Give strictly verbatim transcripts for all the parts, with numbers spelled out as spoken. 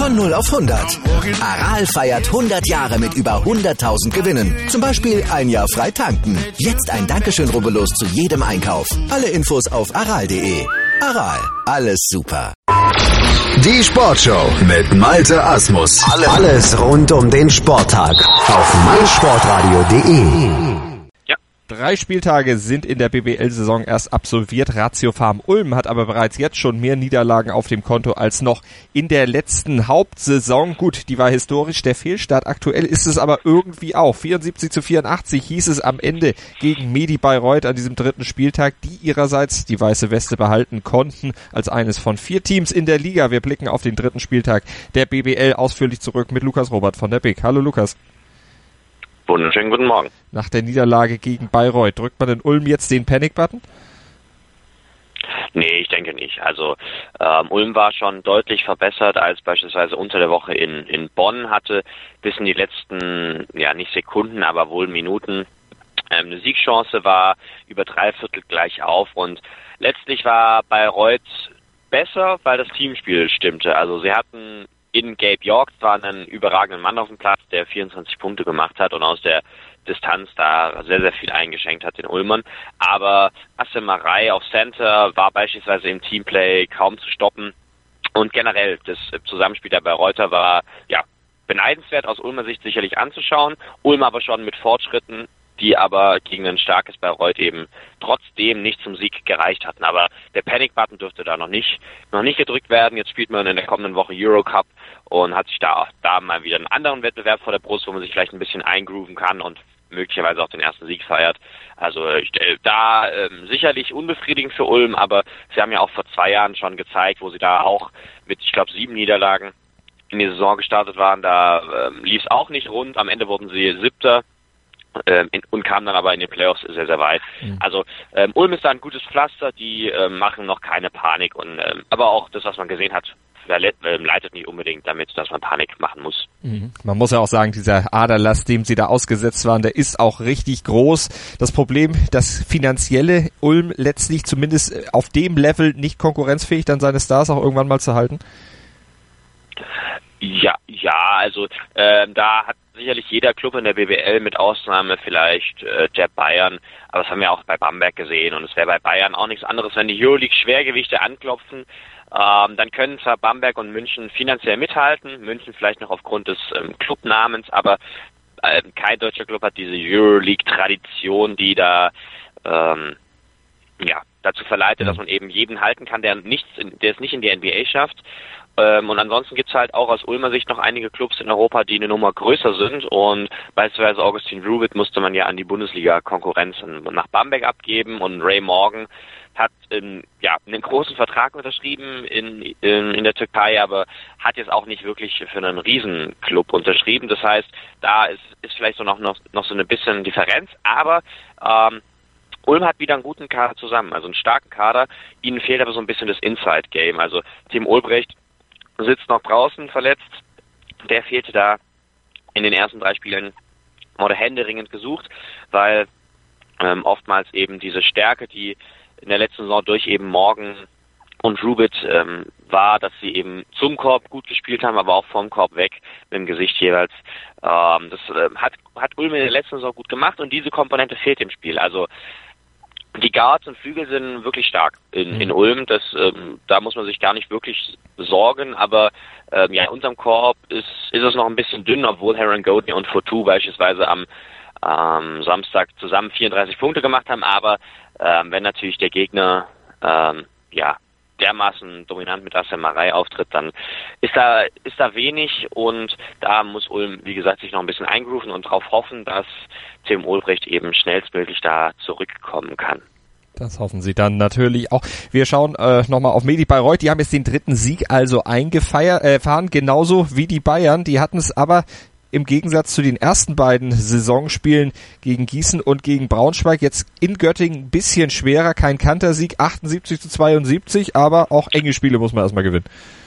Von null auf hundert. Aral feiert hundert Jahre mit über hunderttausend Gewinnen. Zum Beispiel ein Jahr frei tanken. Jetzt ein Dankeschön, rubbellos zu jedem Einkauf. Alle Infos auf aral punkt de. Aral, alles super. Die Sportshow mit Malte Asmus. Alles rund um den Sporttag auf meinsportradio punkt de. Drei Spieltage sind in der B B L-Saison erst absolviert. Ratio Farm Ulm hat aber bereits jetzt schon mehr Niederlagen auf dem Konto als noch in der letzten Hauptsaison. Gut, die war historisch der Fehlstart. Aktuell ist es aber irgendwie auch. vierundsiebzig zu vierundachtzig hieß es am Ende gegen Medi Bayreuth an diesem dritten Spieltag, die ihrerseits die weiße Weste behalten konnten als eines von vier Teams in der Liga. Wir blicken auf den dritten Spieltag der B B L ausführlich zurück mit Lukas Robert von der B I K. Hallo Lukas. Wunderschönen guten Morgen. Nach der Niederlage gegen Bayreuth, drückt man in Ulm jetzt den Panic-Button? Nee, ich denke nicht. Also ähm, Ulm war schon deutlich verbessert als beispielsweise unter der Woche in, in Bonn, hatte bis in die letzten, ja nicht Sekunden, aber wohl Minuten ähm, eine Siegchance, war über drei Viertel gleich auf und letztlich war Bayreuth besser, weil das Teamspiel stimmte. Also sie hatten in Gabe York zwar einen überragenden Mann auf dem Platz, der vierundzwanzig Punkte gemacht hat und aus der Distanz da sehr, sehr viel eingeschenkt hat den Ulmern. Aber Asim Marei auf Center war beispielsweise im Teamplay kaum zu stoppen. Und generell, das Zusammenspiel der Bayreuther war ja beneidenswert aus Ulmer Sicht sicherlich anzuschauen. Ulm aber schon mit Fortschritten, die aber gegen ein starkes Bayreuth eben trotzdem nicht zum Sieg gereicht hatten. Aber der Panic-Button dürfte da noch nicht noch nicht gedrückt werden. Jetzt spielt man in der kommenden Woche Eurocup und hat sich da, da mal wieder einen anderen Wettbewerb vor der Brust, wo man sich vielleicht ein bisschen eingrooven kann und möglicherweise auch den ersten Sieg feiert. Also ich, da ähm, sicherlich unbefriedigend für Ulm, aber sie haben ja auch vor zwei Jahren schon gezeigt, wo sie da auch mit, ich glaube, sieben Niederlagen in die Saison gestartet waren. Da ähm, lief es auch nicht rund. Am Ende wurden sie Siebter. Ähm, in, und kam dann aber in den Playoffs sehr, sehr weit. Mhm. Also ähm, Ulm ist da ein gutes Pflaster, die ähm, machen noch keine Panik und ähm, aber auch das, was man gesehen hat, ähm, leitet nicht unbedingt damit, dass man Panik machen muss. Mhm. Man muss ja auch sagen, dieser Aderlass, dem sie da ausgesetzt waren, der ist auch richtig groß. Das Problem, das finanzielle Ulm letztlich zumindest auf dem Level nicht konkurrenzfähig, dann seine Stars auch irgendwann mal zu halten? Ja, ja, also ähm, da hat sicherlich jeder Club in der B B L mit Ausnahme vielleicht äh, der Bayern, aber das haben wir auch bei Bamberg gesehen und es wäre bei Bayern auch nichts anderes, wenn die Euroleague-Schwergewichte anklopfen, ähm, dann können zwar Bamberg und München finanziell mithalten, München vielleicht noch aufgrund des ähm, Clubnamens, aber äh, kein deutscher Club hat diese Euroleague-Tradition, die da ähm, ja dazu verleitet, dass man eben jeden halten kann, der nichts, in, der es nicht in die N B A schafft. Und ansonsten gibt's halt auch aus Ulmer Sicht noch einige Clubs in Europa, die eine Nummer größer sind und beispielsweise Augustin Rubit musste man ja an die Bundesliga-Konkurrenz nach Bamberg abgeben und Ray Morgan hat in, ja, einen großen Vertrag unterschrieben in, in, in der Türkei, aber hat jetzt auch nicht wirklich für einen Riesenclub unterschrieben. Das heißt, da ist, ist vielleicht so noch, noch, noch so eine bisschen Differenz, aber ähm, Ulm hat wieder einen guten Kader zusammen, also einen starken Kader. Ihnen fehlt aber so ein bisschen das Inside-Game. Also Tim Ulbrecht sitzt noch draußen verletzt. Der fehlte da in den ersten drei Spielen, wurde händeringend gesucht, weil ähm, oftmals eben diese Stärke, die in der letzten Saison durch eben Morgan und Rubit ähm, war, dass sie eben zum Korb gut gespielt haben, aber auch vom Korb weg mit dem Gesicht jeweils. Ähm, das äh, hat, hat Ulm in der letzten Saison gut gemacht und diese Komponente fehlt im Spiel. Also die Guards und Flügel sind wirklich stark in, mhm. in Ulm. Das, ähm, da muss man sich gar nicht wirklich sorgen. Aber ähm, ja, in unserem Korb ist, ist es noch ein bisschen dünn, obwohl Heron Godney und Fotu beispielsweise am ähm, Samstag zusammen vierunddreißig Punkte gemacht haben. Aber ähm, wenn natürlich der Gegner ähm, ja dermaßen dominant mit Asim Marei auftritt, dann ist da ist da wenig und da muss Ulm, wie gesagt, sich noch ein bisschen eingrooven und darauf hoffen, dass Tim Ulbrecht eben schnellstmöglich da zurückkommen kann. Das hoffen sie dann natürlich auch. Wir schauen äh, nochmal auf Medi Bayreuth. Die haben jetzt den dritten Sieg also eingefeiert, äh, fahren genauso wie die Bayern. Die hatten es aber im Gegensatz zu den ersten beiden Saisonspielen gegen Gießen und gegen Braunschweig jetzt in Göttingen ein bisschen schwerer. Kein Kantersieg, achtundsiebzig zu zweiundsiebzig, aber auch enge Spiele muss man erstmal gewinnen.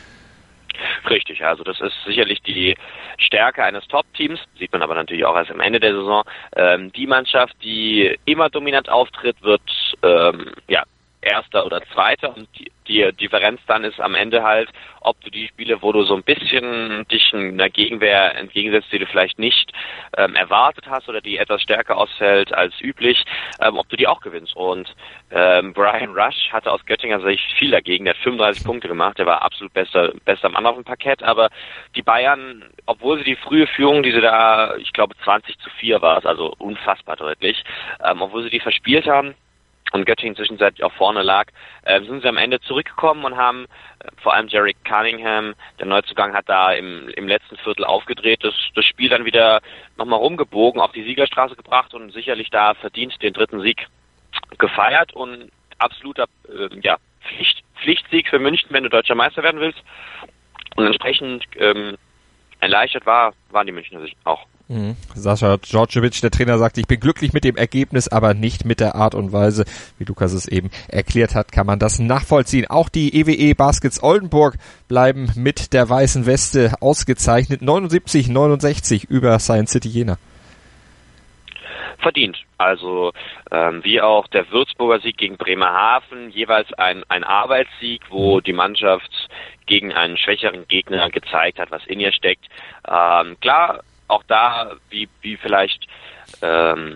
Richtig, also das ist sicherlich die Stärke eines Top-Teams, sieht man aber natürlich auch erst am Ende der Saison. Ähm, die Mannschaft, die immer dominant auftritt, wird ähm, ja Erster oder Zweiter und die, die Differenz dann ist am Ende halt, ob du die Spiele, wo du so ein bisschen dich einer Gegenwehr entgegensetzt, die du vielleicht nicht ähm, erwartet hast oder die etwas stärker ausfällt als üblich, ähm, ob du die auch gewinnst. Und ähm, Brian Rush hatte aus Göttinger Sicht viel dagegen, der hat fünfunddreißig Punkte gemacht, der war absolut bester, bester Mann auf dem Parkett, aber die Bayern, obwohl sie die frühe Führung, die sie da, ich glaube zwanzig zu vier war es, also unfassbar deutlich, ähm, obwohl sie die verspielt haben, und Göttingen zwischenzeitlich auch vorne lag, äh, sind sie am Ende zurückgekommen und haben äh, vor allem Jerry Cunningham, der Neuzugang, hat da im, im letzten Viertel aufgedreht, das, das Spiel dann wieder nochmal rumgebogen, auf die Siegerstraße gebracht und sicherlich da verdient den dritten Sieg gefeiert und absoluter äh, ja, Pflicht, Pflichtsieg für München, wenn du deutscher Meister werden willst. Und entsprechend ähm, erleichtert war, waren die Münchner sich auch. Mhm. Sascha Djordjevic, der Trainer, sagte, ich bin glücklich mit dem Ergebnis, aber nicht mit der Art und Weise, wie Lukas es eben erklärt hat, kann man das nachvollziehen. Auch die E W E Baskets Oldenburg bleiben mit der weißen Weste ausgezeichnet. neunundsiebzig neunundsechzig über Science City Jena. Verdient. Also ähm, wie auch der Würzburger Sieg gegen Bremerhaven, jeweils ein, ein Arbeitssieg, wo die Mannschaft gegen einen schwächeren Gegner gezeigt hat, was in ihr steckt. Ähm, klar, auch da, wie, wie vielleicht ähm,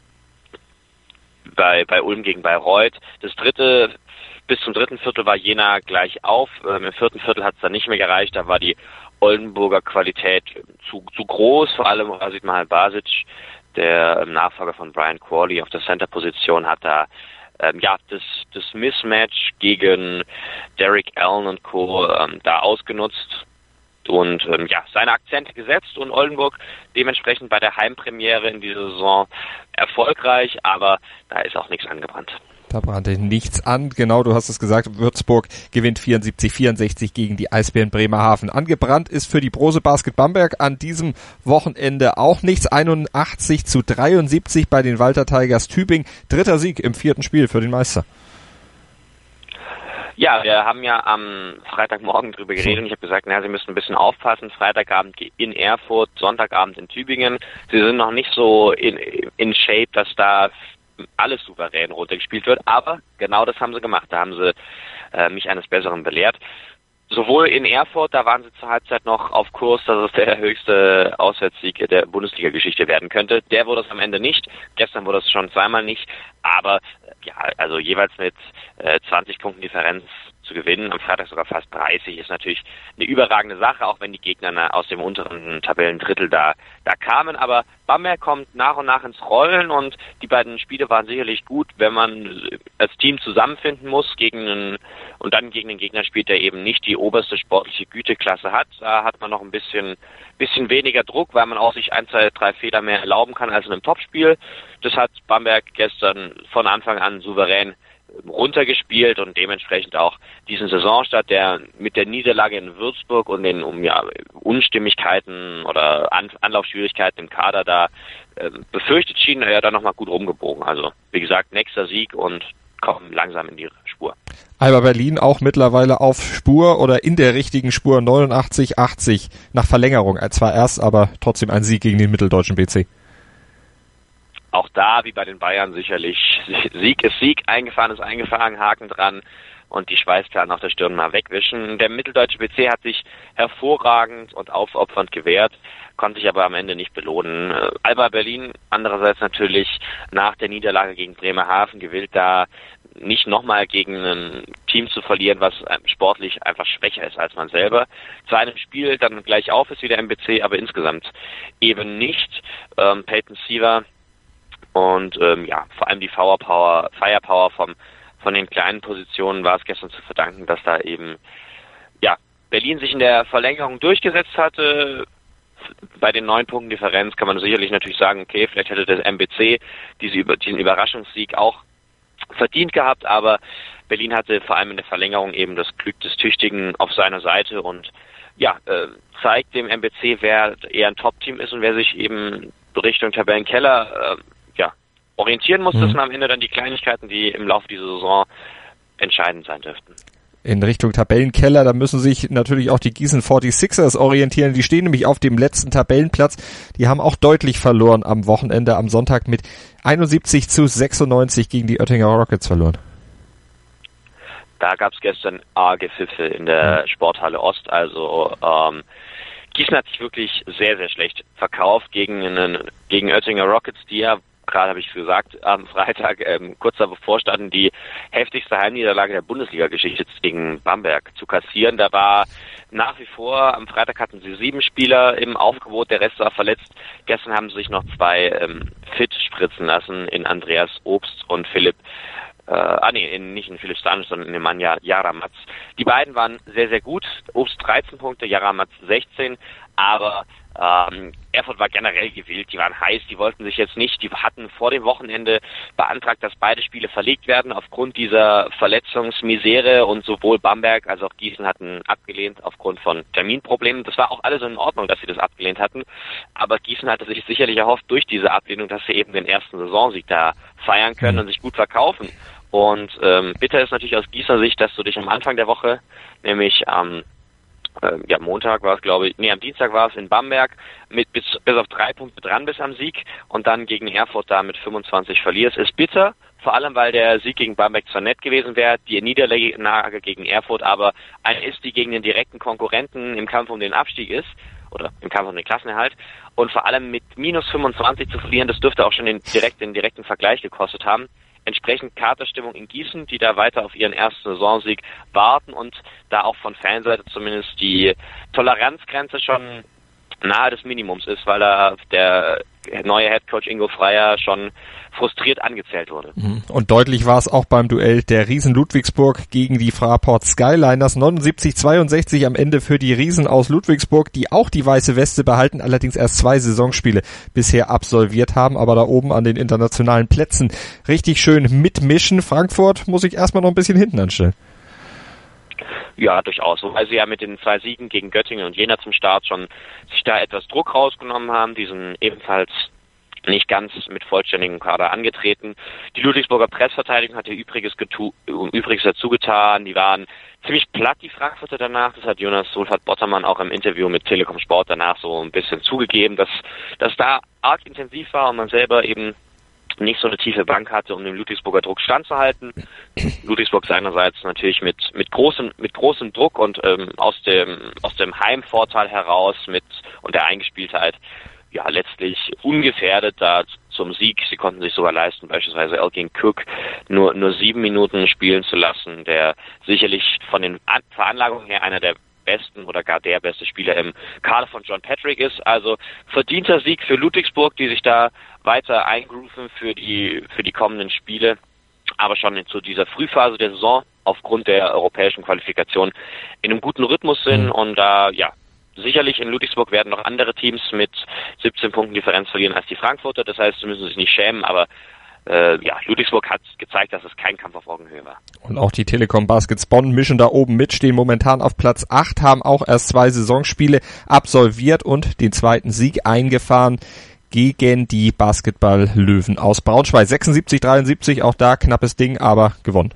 bei, bei Ulm gegen Bayreuth, das dritte, bis zum dritten Viertel war Jena gleich auf. Ähm, im vierten Viertel hat es dann nicht mehr gereicht, da war die Oldenburger Qualität zu, zu groß, vor allem Rasid Mahal-Basic, der Nachfolger von Brian Corley auf der Center-Position, hat da ähm, ja das, das Mismatch gegen Derek Allen und Co. Ähm, da ausgenutzt und ähm, ja seine Akzente gesetzt und Oldenburg dementsprechend bei der Heimpremiere in dieser Saison erfolgreich, aber da ist auch nichts angebrannt. Da brannte nichts an. Genau, du hast es gesagt, Würzburg gewinnt vierundsiebzig vierundsechzig gegen die Eisbären Bremerhaven. Angebrannt ist für die Brose Basket Bamberg an diesem Wochenende auch nichts. einundachtzig zu dreiundsiebzig bei den Walter Tigers Tübingen. Dritter Sieg im vierten Spiel für den Meister. Ja, wir haben ja am Freitagmorgen drüber geredet und ich habe gesagt, na, sie müssen ein bisschen aufpassen. Freitagabend in Erfurt, Sonntagabend in Tübingen. Sie sind noch nicht so in, in Shape, dass da alles souverän runtergespielt wird, aber genau das haben sie gemacht. Da haben sie äh, mich eines Besseren belehrt. Sowohl in Erfurt, da waren sie zur Halbzeit noch auf Kurs, dass es der höchste Auswärtssieg der Bundesliga-Geschichte werden könnte. Der wurde es am Ende nicht. Gestern wurde es schon zweimal nicht. Aber ja, also jeweils mit äh, zwanzig Punkten Differenz zu gewinnen, am Freitag sogar fast dreißig, ist natürlich eine überragende Sache, auch wenn die Gegner aus dem unteren Tabellendrittel da, da kamen. Aber Bamberg kommt nach und nach ins Rollen und die beiden Spiele waren sicherlich gut, wenn man als Team zusammenfinden muss gegen einen, und dann gegen einen Gegner spielt, der eben nicht die oberste sportliche Güteklasse hat. Da hat man noch ein bisschen, bisschen weniger Druck, weil man auch sich ein, zwei, drei Fehler mehr erlauben kann als in einem Topspiel. Das hat Bamberg gestern von Anfang an souverän runtergespielt und dementsprechend auch diesen Saisonstart, der mit der Niederlage in Würzburg und den um ja Unstimmigkeiten oder An- Anlaufschwierigkeiten im Kader da äh, befürchtet schien, er ja dann nochmal gut rumgebogen. Also wie gesagt, nächster Sieg und kommen langsam in die Spur. Alba Berlin auch mittlerweile auf Spur oder in der richtigen Spur, neunundachtzig achtzig nach Verlängerung. Zwar erst, aber trotzdem ein Sieg gegen den mitteldeutschen B C. Auch da, wie bei den Bayern, sicherlich Sieg ist Sieg, eingefahren ist eingefahren, Haken dran und die Schweißperlen auf der Stirn mal wegwischen. Der mitteldeutsche B C hat sich hervorragend und aufopfernd gewehrt, konnte sich aber am Ende nicht belohnen. Alba Berlin andererseits natürlich nach der Niederlage gegen Bremerhaven gewillt, da nicht nochmal gegen ein Team zu verlieren, was sportlich einfach schwächer ist als man selber. Zu einem Spiel dann gleich auf ist wieder M B C, aber insgesamt eben nicht. Ähm, Peyton Siever und ähm, ja, vor allem die Firepower, Firepower vom, von den kleinen Positionen war es gestern zu verdanken, dass da eben ja Berlin sich in der Verlängerung durchgesetzt hatte. Bei den neun Punkten Differenz kann man sicherlich natürlich sagen, okay, vielleicht hätte das M B C diese, diesen Überraschungssieg auch verdient gehabt, aber Berlin hatte vor allem in der Verlängerung eben das Glück des Tüchtigen auf seiner Seite und ja, äh, zeigt dem M B C, wer eher ein Top-Team ist und wer sich eben Richtung Tabellenkeller äh, orientieren muss. Das sind am Ende dann die Kleinigkeiten, die im Laufe dieser Saison entscheidend sein dürften. In Richtung Tabellenkeller, da müssen sich natürlich auch die Gießen forty-sixers orientieren. Die stehen nämlich auf dem letzten Tabellenplatz. Die haben auch deutlich verloren am Wochenende, am Sonntag mit einundsiebzig zu sechsundneunzig gegen die Oettinger Rockets verloren. da gab es gestern arge Pfiffe in der Sporthalle Ost. Also ähm, Gießen hat sich wirklich sehr, sehr schlecht verkauft gegen einen, gegen Oettinger Rockets, die ja, gerade habe ich gesagt, am Freitag ähm, kurz davor standen, die heftigste Heimniederlage der Bundesliga-Geschichte gegen Bamberg zu kassieren. Da war nach wie vor, am Freitag hatten sie sieben Spieler im Aufgebot, der Rest war verletzt. Gestern haben sie sich noch zwei ähm, fit spritzen lassen in Andreas Obst und Philipp Äh, ah nee, in, nicht in Philipp Stanisch, sondern in Nemanja Jaramatz. Die beiden waren sehr, sehr gut. Obst dreizehn Punkte, Jaramatz sechzehn, aber ähm, Erfurt war generell gewillt, die waren heiß, die wollten sich jetzt nicht, die hatten vor dem Wochenende beantragt, dass beide Spiele verlegt werden aufgrund dieser Verletzungsmisere und sowohl Bamberg als auch Gießen hatten abgelehnt aufgrund von Terminproblemen. Das war auch alles in Ordnung, dass sie das abgelehnt hatten, aber Gießen hatte sich sicherlich erhofft durch diese Ablehnung, dass sie eben den ersten Saisonsieg da feiern können und sich gut verkaufen. Und ähm, bitter ist natürlich aus Gießer Sicht, dass du dich am Anfang der Woche, nämlich am äh, ja, Montag war es, glaube ich, nee, am Dienstag war es in Bamberg, mit bis, bis auf drei Punkte dran bist am Sieg und dann gegen Erfurt da mit fünfundzwanzig verlierst. Ist bitter, vor allem weil der Sieg gegen Bamberg zwar nett gewesen wäre, die Niederlage gegen Erfurt aber eine ist, die gegen den direkten Konkurrenten im Kampf um den Abstieg ist, oder im Kampf um den Klassenerhalt, und vor allem mit minus fünfundzwanzig zu verlieren, das dürfte auch schon den, direkt, den direkten Vergleich gekostet haben. Entsprechend Katerstimmung in Gießen, die da weiter auf ihren ersten Saisonsieg warten und da auch von Fanseite zumindest die Toleranzgrenze schon nahe des Minimums ist, weil da der neue Headcoach Ingo Freier schon frustriert angezählt wurde. Und deutlich war es auch beim Duell der Riesen Ludwigsburg gegen die Fraport Skyliners. neunundsiebzig zweiundsechzig am Ende für die Riesen aus Ludwigsburg, die auch die weiße Weste behalten, allerdings erst zwei Saisonspiele bisher absolviert haben, aber da oben an den internationalen Plätzen richtig schön mitmischen. Frankfurt muss ich erstmal noch ein bisschen hinten anstellen. Ja, durchaus. Wobei sie ja mit den zwei Siegen gegen Göttingen und Jena zum Start schon sich da etwas Druck rausgenommen haben. Die sind ebenfalls nicht ganz mit vollständigem Kader angetreten. Die Ludwigsburger Pressverteidigung hat ihr Übriges, getu- Übriges dazu getan. Die waren ziemlich platt, die Frankfurter danach. Das hat Jonas Solfert-Bottermann auch im Interview mit Telekom Sport danach so ein bisschen zugegeben, dass das da arg intensiv war und man selber eben nicht so eine tiefe Bank hatte, um dem Ludwigsburger Druck standzuhalten. Ludwigsburg seinerseits natürlich mit mit großem mit großem Druck und ähm, aus dem aus dem Heimvorteil heraus mit und der Eingespieltheit ja letztlich ungefährdet da zum Sieg. Sie konnten sich sogar leisten, beispielsweise Elgin Cook nur nur sieben Minuten spielen zu lassen, der sicherlich von den An- Veranlagungen her einer der besten oder gar der beste Spieler im Kader von John Patrick ist. Also verdienter Sieg für Ludwigsburg, die sich da weiter eingrooven für die für die kommenden Spiele, aber schon zu dieser Frühphase der Saison aufgrund der europäischen Qualifikation in einem guten Rhythmus sind und da äh, ja sicherlich in Ludwigsburg werden noch andere Teams mit siebzehn Punkten Differenz verlieren als die Frankfurter, das heißt, sie müssen sich nicht schämen, aber Äh, ja, Ludwigsburg hat gezeigt, dass es kein Kampf auf Augenhöhe war. Und auch die Telekom Baskets Bonn mischen da oben mit, stehen momentan auf Platz acht, haben auch erst zwei Saisonspiele absolviert und den zweiten Sieg eingefahren gegen die Basketball-Löwen aus Braunschweig. sechsundsiebzig dreiundsiebzig, auch da knappes Ding, aber gewonnen.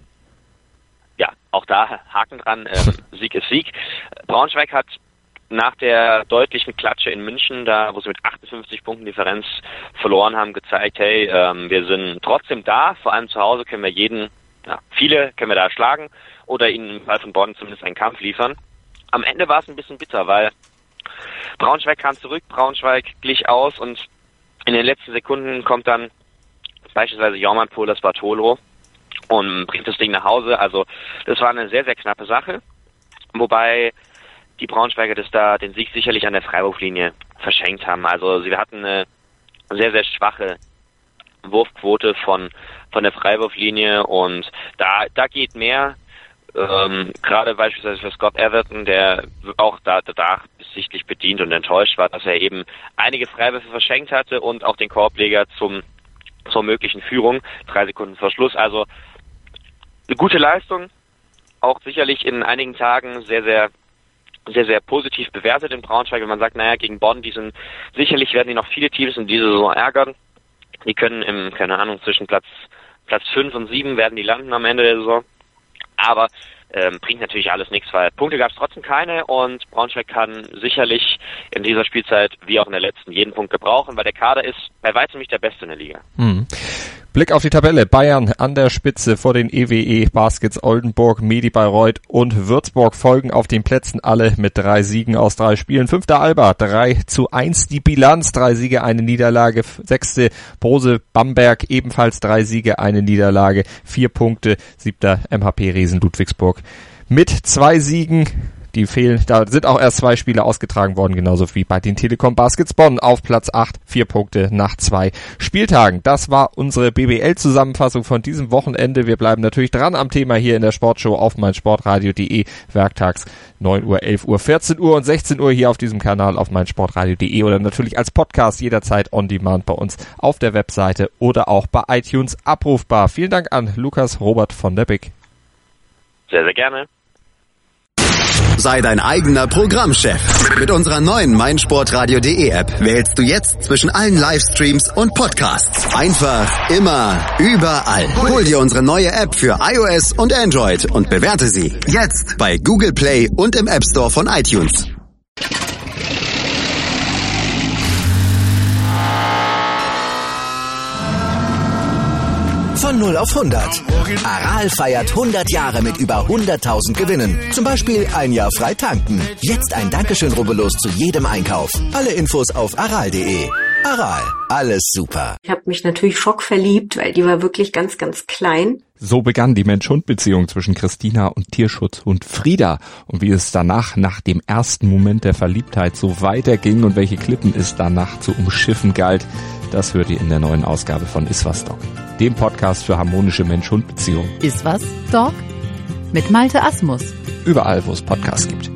Ja, auch da Haken dran, ähm, Sieg ist Sieg. Braunschweig hat nach der deutlichen Klatsche in München, da wo sie mit achtundfünfzig Punkten Differenz verloren haben, gezeigt, hey, ähm, wir sind trotzdem da, vor allem zu Hause können wir jeden, ja, viele können wir da schlagen oder ihnen im Fall von Bonn zumindest einen Kampf liefern. Am Ende war es ein bisschen bitter, weil Braunschweig kam zurück, Braunschweig glich aus und in den letzten Sekunden kommt dann beispielsweise Jorman Polas Bartolo und bringt das Ding nach Hause. Also das war eine sehr, sehr knappe Sache, wobei die Braunschweiger das da den Sieg sicherlich an der Freiwurflinie verschenkt haben. Also sie hatten eine sehr, sehr schwache Wurfquote von von der Freiwurflinie und da da geht mehr. Ähm, gerade beispielsweise für Scott Everton, der auch da da sichtlich bedient und enttäuscht war, dass er eben einige Freiwürfe verschenkt hatte und auch den Korbleger zum zur möglichen Führung, drei Sekunden vor Schluss. Also eine gute Leistung, auch sicherlich in einigen Tagen sehr, sehr sehr, sehr positiv bewertet in Braunschweig, wenn man sagt, naja, gegen Bonn, die sind, sicherlich werden die noch viele Teams in dieser Saison ärgern. Die können im, keine Ahnung, zwischen Platz, Platz fünf und sieben werden die landen am Ende der Saison. Aber, ähm, bringt natürlich alles nichts, weil Punkte gab es trotzdem keine und Braunschweig kann sicherlich in dieser Spielzeit, wie auch in der letzten, jeden Punkt gebrauchen, weil der Kader ist bei weitem nicht der beste in der Liga. Hm. Blick auf die Tabelle. Bayern an der Spitze vor den E W E Baskets Oldenburg, Medi Bayreuth und Würzburg folgen auf den Plätzen, alle mit drei Siegen aus drei Spielen. Fünfter Alba, drei zu eins die Bilanz, drei Siege, eine Niederlage. Sechste Brose Bamberg, ebenfalls drei Siege, eine Niederlage, vier Punkte. Siebter M H P Riesen Ludwigsburg mit zwei Siegen. Die fehlen, da sind auch erst zwei Spiele ausgetragen worden, genauso wie bei den Telekom Baskets Bonn auf Platz acht, vier Punkte nach zwei Spieltagen. Das war unsere B B L-Zusammenfassung von diesem Wochenende. Wir bleiben natürlich dran am Thema hier in der Sportshow auf meinsportradio punkt de, werktags neun Uhr, elf Uhr, vierzehn Uhr und sechzehn Uhr hier auf diesem Kanal auf meinsportradio punkt de oder natürlich als Podcast jederzeit on demand bei uns auf der Webseite oder auch bei iTunes abrufbar. Vielen Dank an Lukas Robert von der Big. Sehr, sehr gerne. Sei dein eigener Programmchef. Mit unserer neuen meinsportradio punkt de App wählst du jetzt zwischen allen Livestreams und Podcasts. Einfach, immer, überall. Hol dir unsere neue App für iOS und Android und bewerte sie jetzt bei Google Play und im App Store von iTunes. Von null auf hundert. Aral feiert hundert Jahre mit über hunderttausend Gewinnen. Zum Beispiel ein Jahr frei tanken. Jetzt ein Dankeschön, rubbellos zu jedem Einkauf. Alle Infos auf aral punkt de. Aral, alles super. Ich habe mich natürlich schockverliebt, weil die war wirklich ganz, ganz klein. So begann die Mensch-Hund-Beziehung zwischen Christina und Tierschutzhund Frieda. Und wie es danach, nach dem ersten Moment der Verliebtheit, so weiterging und welche Klippen es danach zu umschiffen galt, das hört ihr in der neuen Ausgabe von Iswas Dog, dem Podcast für harmonische Mensch-Hund-Beziehungen. Iswas Dog? Mit Malte Asmus. Überall, wo es Podcasts gibt.